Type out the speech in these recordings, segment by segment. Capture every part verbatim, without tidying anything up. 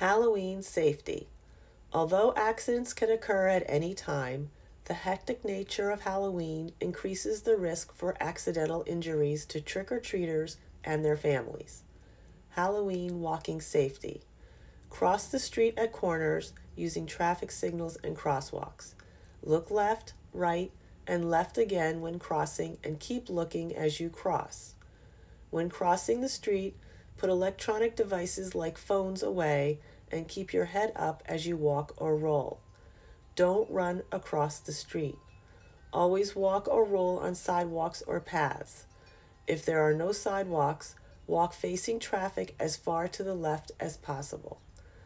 Halloween safety. Although accidents can occur at any time, the hectic nature of Halloween increases the risk for accidental injuries to trick-or-treaters and their families. Halloween walking safety. Cross the street at corners using traffic signals and crosswalks. Look left, right, and left again when crossing, and keep looking as you cross. When crossing the street, put electronic devices like phones away and keep your head up as you walk or roll. Don't run across the street. Always walk or roll on sidewalks or paths. If there are no sidewalks, walk facing traffic as far to the left as possible.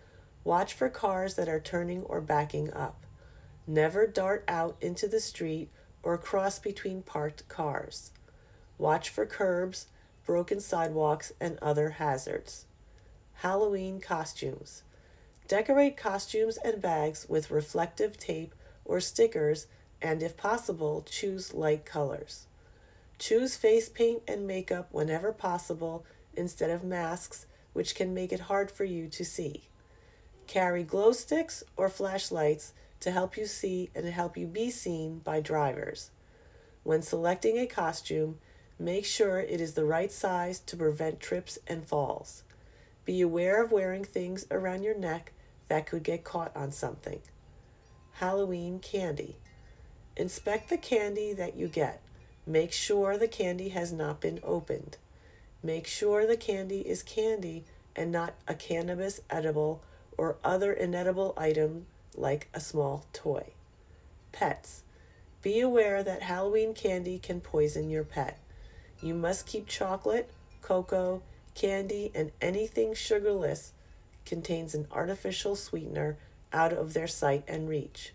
Watch for cars that are turning or backing up. Never dart out into the street or cross between parked cars. Watch for curbs, broken sidewalks, and other hazards. Halloween costumes. Decorate costumes and bags with reflective tape or stickers, and if possible, choose light colors. Choose face paint and makeup whenever possible instead of masks, which can make it hard for you to see. Carry glow sticks or flashlights to help you see and help you be seen by drivers. When selecting a costume, make sure it is the right size to prevent trips and falls. Be aware of wearing things around your neck that could get caught on something. Halloween candy. Inspect the candy that you get. Make sure the candy has not been opened. Make sure the candy is candy and not a cannabis edible or other inedible item like a small toy. Pets. Be aware that Halloween candy can poison your pet. You must keep chocolate, cocoa, candy, and anything sugarless contains an artificial sweetener out of their sight and reach.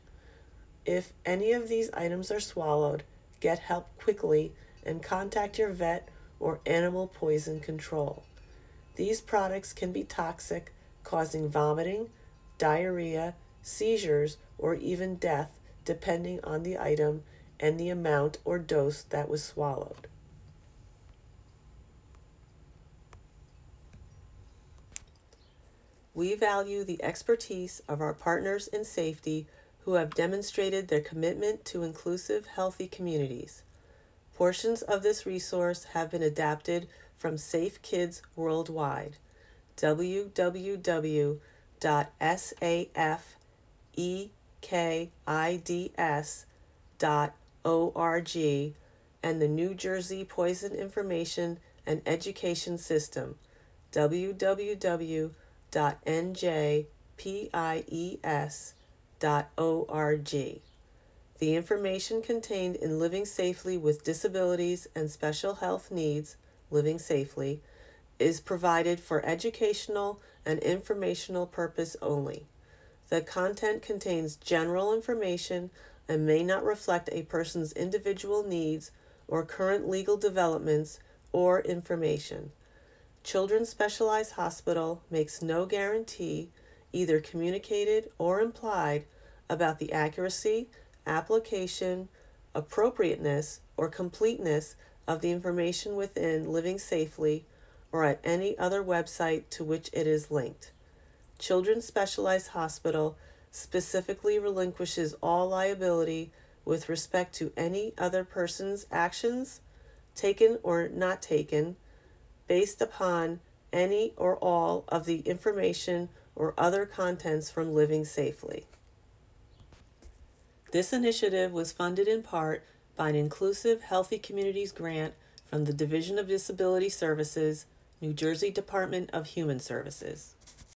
If any of these items are swallowed, get help quickly and contact your vet or animal poison control. These products can be toxic, causing vomiting, diarrhea, seizures, or even death depending on the item and the amount or dose that was swallowed. We value the expertise of our partners in safety who have demonstrated their commitment to inclusive, healthy communities. Portions of this resource have been adapted from Safe Kids Worldwide, w w w dot safekids dot org, and the New Jersey Poison Information and Education System, w w w dot n j pies dot org. The information contained in Living Safely with Disabilities and Special Health Needs, Living Safely, is provided for educational and informational purpose only. The content contains general information and may not reflect a person's individual needs or current legal developments or information. Children's Specialized Hospital makes no guarantee, either communicated or implied, about the accuracy, application, appropriateness, or completeness of the information within Living Safely or at any other website to which it is linked. Children's Specialized Hospital specifically relinquishes all liability with respect to any other person's actions, taken or not taken, based upon any or all of the information or other contents from Living Safely. This initiative was funded in part by an Inclusive Healthy Communities grant from the Division of Disability Services, New Jersey Department of Human Services.